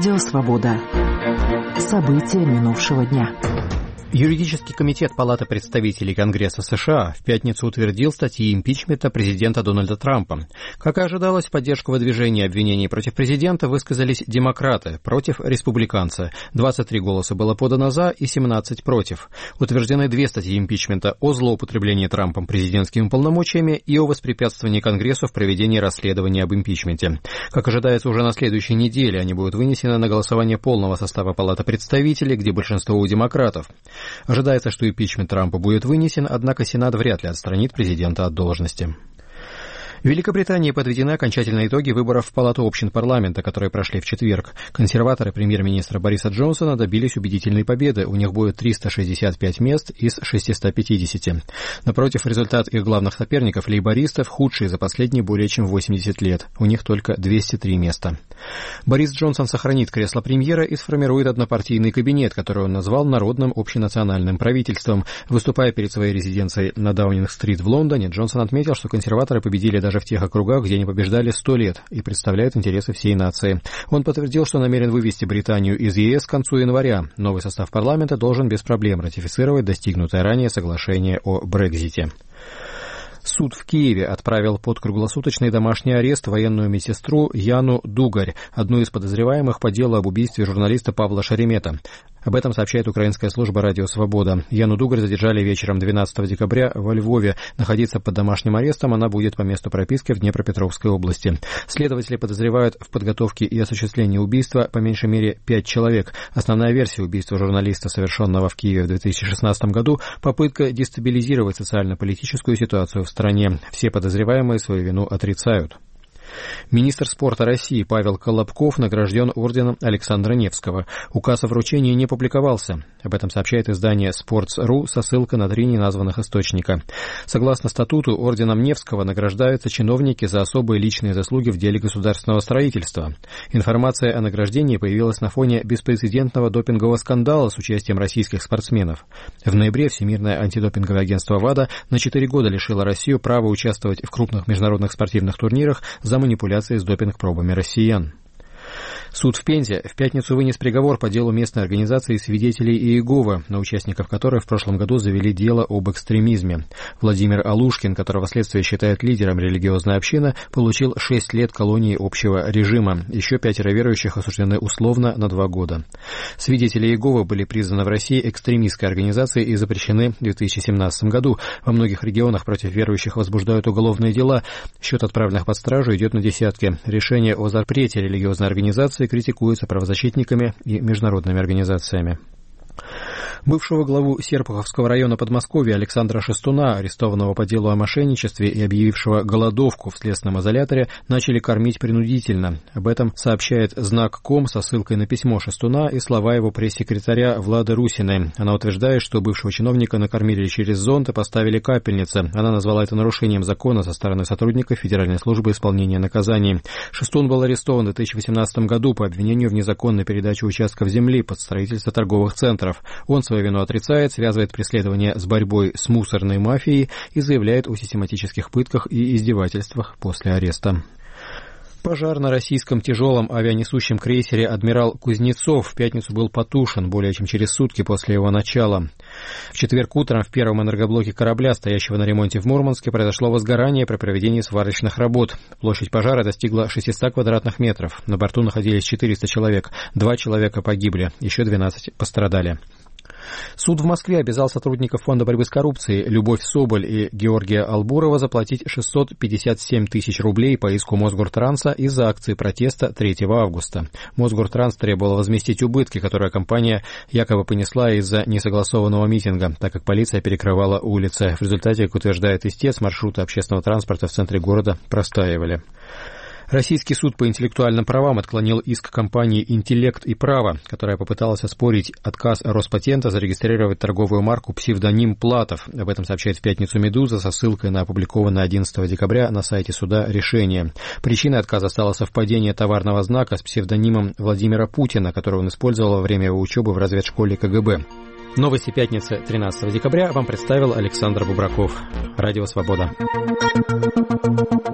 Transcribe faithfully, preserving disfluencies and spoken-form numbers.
Радио «Свобода». События минувшего дня. Юридический комитет Палаты представителей Конгресса США в пятницу утвердил статьи импичмента президента Дональда Трампа. Как и ожидалось, в поддержку выдвижения обвинений против президента высказались демократы, против республиканцы. двадцать три голоса было подано «за» и семнадцать против. Утверждены две статьи импичмента о злоупотреблении Трампом президентскими полномочиями и о воспрепятствовании Конгрессу в проведении расследования об импичменте. Как ожидается, уже на следующей неделе они будут вынесены на голосование полного состава Палаты представителей, где большинство у демократов. Ожидается, что импичмент Трампа будет вынесен, однако Сенат вряд ли отстранит президента от должности. В Великобритании подведены окончательные итоги выборов в Палату общин парламента, которые прошли в четверг. Консерваторы премьер-министра Бориса Джонсона добились убедительной победы. У них будет триста шестьдесят пять мест из шестисот пятидесяти. Напротив, результат их главных соперников, лейбористов, худший за последние более чем восемьдесят лет. У них только двести три места. Борис Джонсон сохранит кресло премьера и сформирует однопартийный кабинет, который он назвал народным общенациональным правительством. Выступая перед своей резиденцией на Даунинг-стрит в Лондоне, Джонсон отметил, что консерваторы победили даже в тех округах, где они побеждали сто лет и представляют интересы всей нации. Он подтвердил, что намерен вывести Британию из ЕС к концу января. Новый состав парламента должен без проблем ратифицировать достигнутое ранее соглашение о Брексите. Суд в Киеве отправил под круглосуточный домашний арест военную медсестру Яну Дугарь, одну из подозреваемых по делу об убийстве журналиста Павла Шеремета. Об этом сообщает украинская служба «Радио Свобода». Яну Дугарь задержали вечером двенадцатого декабря во Львове. Находиться под домашним арестом она будет по месту прописки в Днепропетровской области. Следователи подозревают в подготовке и осуществлении убийства по меньшей мере пять человек. Основная версия убийства журналиста, совершенного в Киеве в две тысячи шестнадцатом году, попытка дестабилизировать социально-политическую ситуацию в стране. Все подозреваемые свою вину отрицают. Министр спорта России Павел Колобков награжден орденом Александра Невского. Указ о вручении не публиковался. Об этом сообщает издание «Спортс точка ру» со ссылкой на три неназванных источника. Согласно статуту, орденом Невского награждаются чиновники за особые личные заслуги в деле государственного строительства. Информация о награждении появилась на фоне беспрецедентного допингового скандала с участием российских спортсменов. В ноябре Всемирное антидопинговое агентство ВАДА на четыре года лишило Россию права участвовать в крупных международных спортивных турнирах за манипуляции с допинг-пробами россиян. Суд в Пензе в пятницу вынес приговор по делу местной организации свидетелей Иеговы, на участников которой в прошлом году завели дело об экстремизме. Владимир Алушкин, которого следствие считает лидером религиозной общины, получил шесть лет колонии общего режима. Еще пятеро верующих осуждены условно на два года. Свидетели Иеговы были признаны в России экстремистской организацией и запрещены в две тысячи семнадцатом году. Во многих регионах против верующих возбуждают уголовные дела. Счет отправленных под стражу идет на десятки. Решение о запрете религиозной организации критикуется правозащитниками и международными организациями. Бывшего главу Серпуховского района Подмосковья Александра Шестуна, арестованного по делу о мошенничестве и объявившего голодовку в следственном изоляторе, начали кормить принудительно. Об этом сообщает знак точка ком со ссылкой на письмо Шестуна и слова его пресс-секретаря Влады Русиной. Она утверждает, что бывшего чиновника накормили через зонт и поставили капельницы. Она назвала это нарушением закона со стороны сотрудников Федеральной службы исполнения наказаний. Шестун был арестован в две тысячи восемнадцатом году по обвинению в незаконной передаче участков земли под строительство торговых центров. Он свою вину отрицает, связывает преследование с борьбой с мусорной мафией и заявляет о систематических пытках и издевательствах после ареста. Пожар на российском тяжелом авианесущем крейсере «Адмирал Кузнецов» в пятницу был потушен более чем через сутки после его начала. В четверг утром в первом энергоблоке корабля, стоящего на ремонте в Мурманске, произошло возгорание при проведении сварочных работ. Площадь пожара достигла шестисот квадратных метров. На борту находились четыреста человек. Два человека погибли, еще двенадцать пострадали. Суд в Москве обязал сотрудников Фонда борьбы с коррупцией Любовь Соболь и Георгия Албурова заплатить шестьсот пятьдесят семь тысяч рублей по иску Мосгортранса из-за акции протеста третьего августа. Мосгортранс требовал возместить убытки, которые компания якобы понесла из-за несогласованного митинга, так как полиция перекрывала улицы. В результате, как утверждает истец, маршруты общественного транспорта в центре города простаивали. Российский суд по интеллектуальным правам отклонил иск компании «Интеллект и право», которая попыталась оспорить отказ Роспатента зарегистрировать торговую марку «Псевдоним Платов». Об этом сообщает в пятницу «Медуза» со ссылкой на опубликованное одиннадцатого декабря на сайте суда решение. Причиной отказа стало совпадение товарного знака с псевдонимом Владимира Путина, который он использовал во время его учебы в разведшколе ка гэ бэ. Новости пятницы тринадцатого декабря вам представил Александр Бубраков. Радио «Свобода».